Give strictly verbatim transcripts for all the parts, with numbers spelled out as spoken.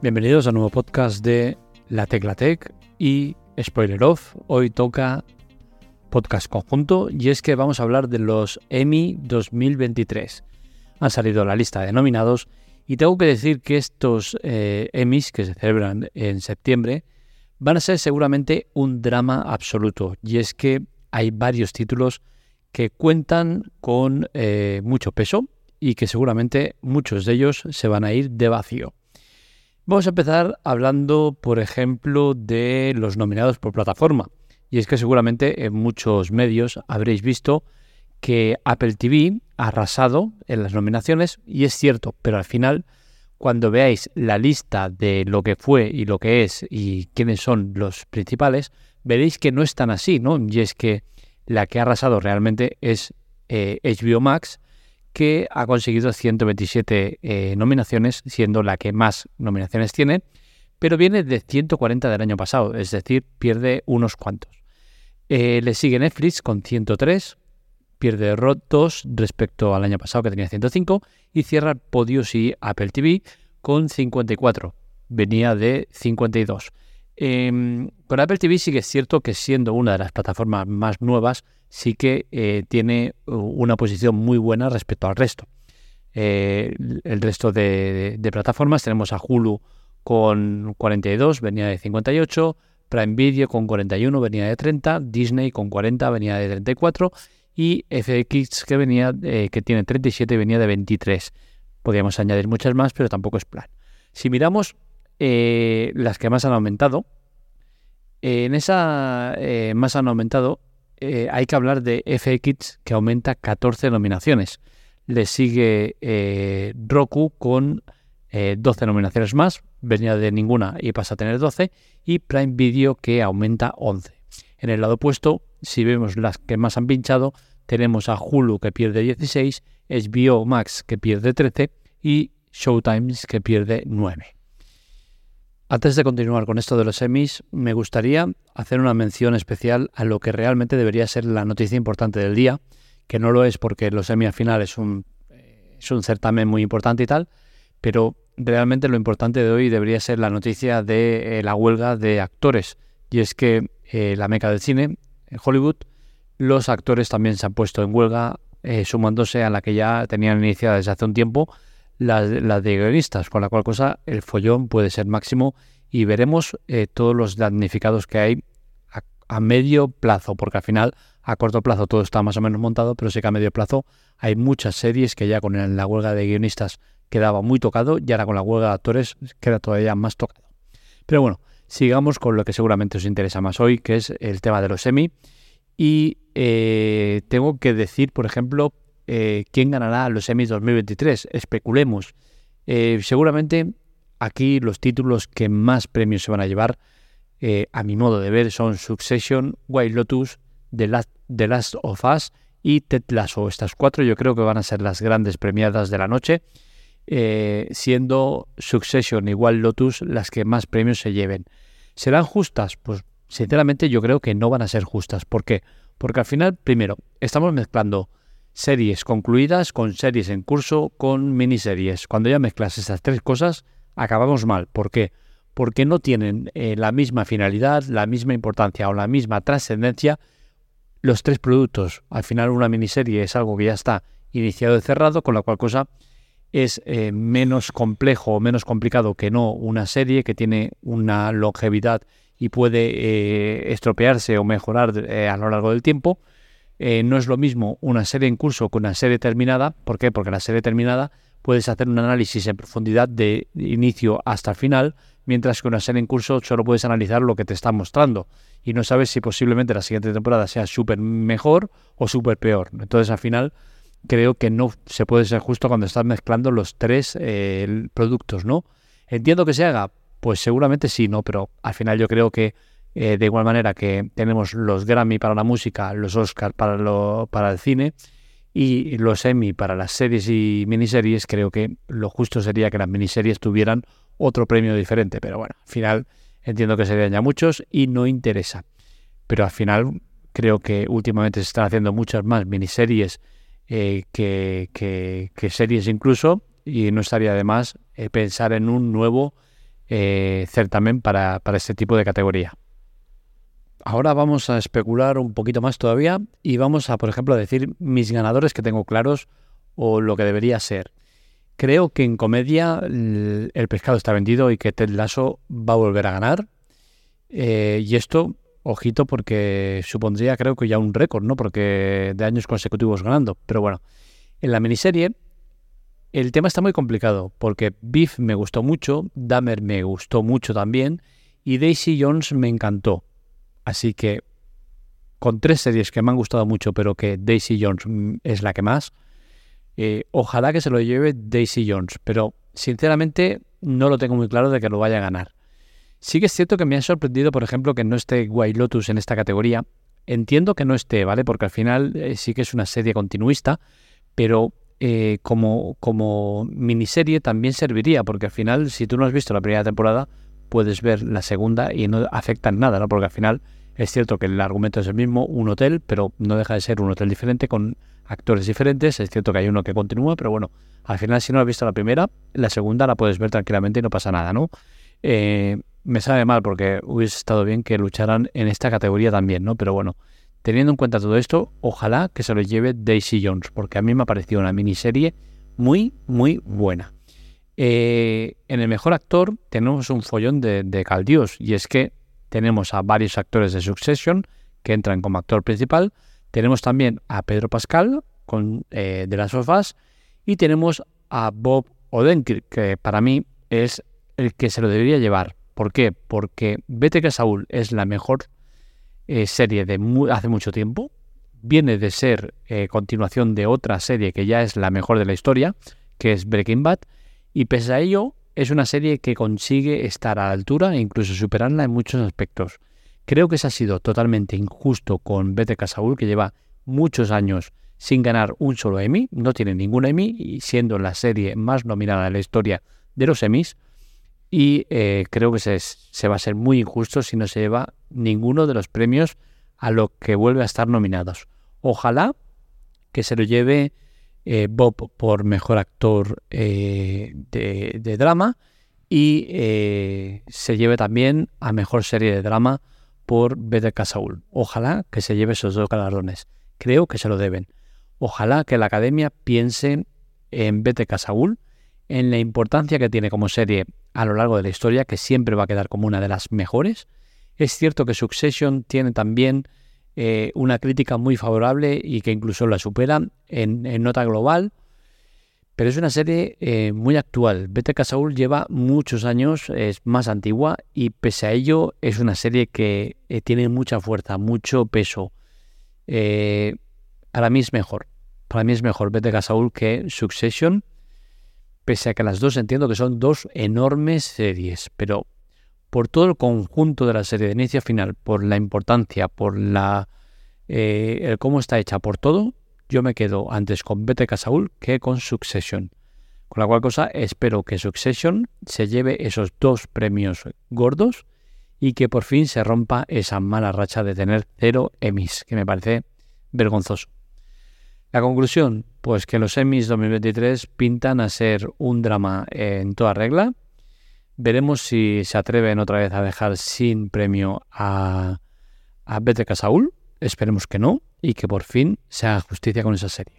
Bienvenidos a un nuevo podcast de La Tecla Tech y Spoiler Off. Hoy toca podcast conjunto y es que vamos a hablar de los Emmy dos mil veintitrés. Han salido la lista de nominados y tengo que decir que estos eh, Emmys que se celebran en septiembre van a ser seguramente un drama absoluto, y es que hay varios títulos que cuentan con eh, mucho peso y que seguramente muchos de ellos se van a ir de vacío. Vamos a empezar hablando, por ejemplo, de los nominados por plataforma. Y es que seguramente en muchos medios habréis visto que Apple T V ha arrasado en las nominaciones, y es cierto, pero al final, cuando veáis la lista de lo que fue y lo que es y quiénes son los principales, veréis que no es tan así, ¿no? Y es que la que ha arrasado realmente es eh, H B O Max, que ha conseguido ciento veintisiete eh, nominaciones, siendo la que más nominaciones tiene, pero viene de ciento cuarenta del año pasado, es decir, pierde unos cuantos. Eh, le sigue Netflix con ciento tres, pierde dos respecto al año pasado que tenía ciento cinco, y cierra el podio sí Apple T V con cincuenta y cuatro, venía de cincuenta y dos. Eh, con Apple T V sí que es cierto que, siendo una de las plataformas más nuevas, sí que eh, tiene una posición muy buena respecto al resto. Eh, el resto de, de, de plataformas tenemos a Hulu con cuarenta y dos, venía de cincuenta y ocho, Prime Video con cuarenta y uno, venía de treinta, Disney con cuarenta, venía de treinta y cuatro, y F X que venía eh, que tiene treinta y siete, venía de veintitrés. Podríamos añadir muchas más, pero tampoco es plan. Si miramos eh, las que más han aumentado, eh, en esa eh, más han aumentado, eh, hay que hablar de F X, que aumenta catorce nominaciones. Le sigue eh, Roku con eh, doce nominaciones más, venía de ninguna y pasa a tener doce, y Prime Video, que aumenta once. En el lado opuesto, si vemos las que más han pinchado, tenemos a Hulu, que pierde dieciséis, H B O Max, que pierde trece, y Showtime, que pierde nueve. Antes de continuar con esto de los Emmys, me gustaría hacer una mención especial a lo que realmente debería ser la noticia importante del día, que no lo es porque los Emmy al final es un, es un certamen muy importante y tal, pero realmente lo importante de hoy debería ser la noticia de eh, la huelga de actores. Y es que eh, la meca del cine, en Hollywood, los actores también se han puesto en huelga, eh, sumándose a la que ya tenían iniciada desde hace un tiempo, las la de guionistas, con la cual cosa el follón puede ser máximo, y veremos eh, todos los damnificados que hay a, a medio plazo, porque al final a corto plazo todo está más o menos montado, pero sí que a medio plazo hay muchas series que ya con la huelga de guionistas quedaba muy tocado, y ahora con la huelga de actores queda todavía más tocado. Pero bueno, sigamos con lo que seguramente os interesa más hoy, que es el tema de los Emmy. Y eh, tengo que decir, por ejemplo, eh, quién ganará los Emmy dos mil veintitrés. Especulemos. Eh, seguramente aquí los títulos que más premios se van a llevar, eh, a mi modo de ver, son Succession, White Lotus, The Last, The Last of Us y Ted Lasso. Estas cuatro yo creo que van a ser las grandes premiadas de la noche, eh, siendo Succession y White Lotus las que más premios se lleven. ¿Serán justas? Pues sinceramente yo creo que no van a ser justas. ¿Por qué? Porque al final, primero, estamos mezclando series concluidas con series en curso con miniseries. Cuando ya mezclas esas tres cosas, acabamos mal. ¿Por qué? Porque no tienen eh, la misma finalidad, la misma importancia o la misma trascendencia los tres productos. Al final, una miniserie es algo que ya está iniciado y cerrado, con la cual cosa es eh, menos complejo o menos complicado que no una serie que tiene una longevidad y puede eh, estropearse o mejorar eh, a lo largo del tiempo. Eh, no es lo mismo una serie en curso que una serie terminada. ¿Por qué? Porque la serie terminada puedes hacer un análisis en profundidad de inicio hasta el final, mientras que una serie en curso solo puedes analizar lo que te está mostrando y no sabes si posiblemente la siguiente temporada sea súper mejor o súper peor. Entonces, al final, creo que no se puede ser justo cuando estás mezclando los tres eh, productos, ¿no? ¿Entiendo que se haga? Pues seguramente sí, ¿no? Pero al final yo creo que Eh, de igual manera que tenemos los Grammy para la música, los Oscar para, lo, para el cine y los Emmy para las series y miniseries, creo que lo justo sería que las miniseries tuvieran otro premio diferente. Pero bueno, al final entiendo que serían ya muchos y no interesa. Pero al final creo que últimamente se están haciendo muchas más miniseries eh, que, que, que series incluso, y no estaría de más eh, pensar en un nuevo eh, certamen para, para este tipo de categoría. Ahora vamos a especular un poquito más todavía y vamos a, por ejemplo, a decir mis ganadores que tengo claros o lo que debería ser. Creo que en comedia el, el pescado está vendido y que Ted Lasso va a volver a ganar. Eh, y esto, ojito, porque supondría creo que ya un récord, ¿no? Porque de años consecutivos ganando. Pero bueno, en la miniserie el tema está muy complicado porque Beef me gustó mucho, Dahmer me gustó mucho también y Daisy Jones me encantó. Así que con tres series que me han gustado mucho, pero que Daisy Jones es la que más, eh, ojalá que se lo lleve Daisy Jones, pero sinceramente no lo tengo muy claro de que lo vaya a ganar. Sí que es cierto que me ha sorprendido, por ejemplo, que no esté White Lotus en esta categoría. Entiendo que no esté, ¿vale? Porque al final eh, sí que es una serie continuista, pero eh, como, como miniserie también serviría, porque al final, si tú no has visto la primera temporada, puedes ver la segunda y no afecta en nada, ¿no? Porque al final es cierto que el argumento es el mismo, un hotel, pero no deja de ser un hotel diferente con actores diferentes. Es cierto que hay uno que continúa, pero bueno, al final si no has visto la primera, la segunda la puedes ver tranquilamente y no pasa nada, ¿no? Eh, me sabe mal porque hubiese estado bien que lucharan en esta categoría también, ¿no? Pero bueno, teniendo en cuenta todo esto, ojalá que se lo lleve Daisy Jones, porque a mí me ha parecido una miniserie muy, muy buena. Eh, en el mejor actor tenemos un follón de, de caldios, y es que tenemos a varios actores de Succession que entran como actor principal. Tenemos también a Pedro Pascal con eh, The Last of Us y tenemos a Bob Odenkirk, que para mí es el que se lo debería llevar. ¿Por qué? Porque Better Call Saul es la mejor eh, serie de mu- hace mucho tiempo. Viene de ser eh, continuación de otra serie que ya es la mejor de la historia, que es Breaking Bad, y pese a ello es una serie que consigue estar a la altura e incluso superarla en muchos aspectos. Creo que se ha sido totalmente injusto con Better Call Saul, que lleva muchos años sin ganar un solo Emmy, no tiene ningún Emmy, y siendo la serie más nominada de la historia de los Emmys, y eh, creo que se, se va a ser muy injusto si no se lleva ninguno de los premios a lo que vuelve a estar nominados. Ojalá que se lo lleve eh, Bob por mejor actor eh, de, de drama y eh, se lleve también a mejor serie de drama por Better Call Saul. Ojalá que se lleve esos dos galardones. Creo que se lo deben. Ojalá que la Academia piense en Better Call Saul, en la importancia que tiene como serie a lo largo de la historia, que siempre va a quedar como una de las mejores. Es cierto que Succession tiene también eh, una crítica muy favorable y que incluso la supera en, en nota global, pero es una serie eh, muy actual. Better Call Saul lleva muchos años, es más antigua y pese a ello es una serie que eh, tiene mucha fuerza, mucho peso. Eh, para mí es mejor, para mí es mejor Better Call Saul que Succession, pese a que las dos entiendo que son dos enormes series, pero por todo el conjunto de la serie de inicio a final, por la importancia, por la eh, el cómo está hecha, por todo, yo me quedo antes con Better Call Saul que con Succession. Con la cual cosa espero que Succession se lleve esos dos premios gordos y que por fin se rompa esa mala racha de tener cero Emmys, que me parece vergonzoso. La conclusión, pues que los Emmys dos mil veintitrés pintan a ser un drama en toda regla. Veremos si se atreven otra vez a dejar sin premio a, a Better Call Saul. Esperemos que no y que por fin se haga justicia con esa serie.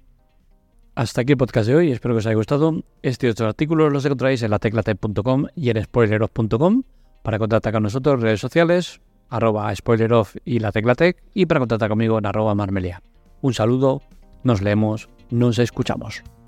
Hasta aquí el podcast de hoy, espero que os haya gustado. Este y otros artículos los encontráis en la teclatec punto com y en spoileroff punto com. Para contactar con nosotros, redes sociales, arroba spoileroff y la teclatec, y para contactar conmigo en arroba marmelia. Un saludo, nos leemos, nos escuchamos.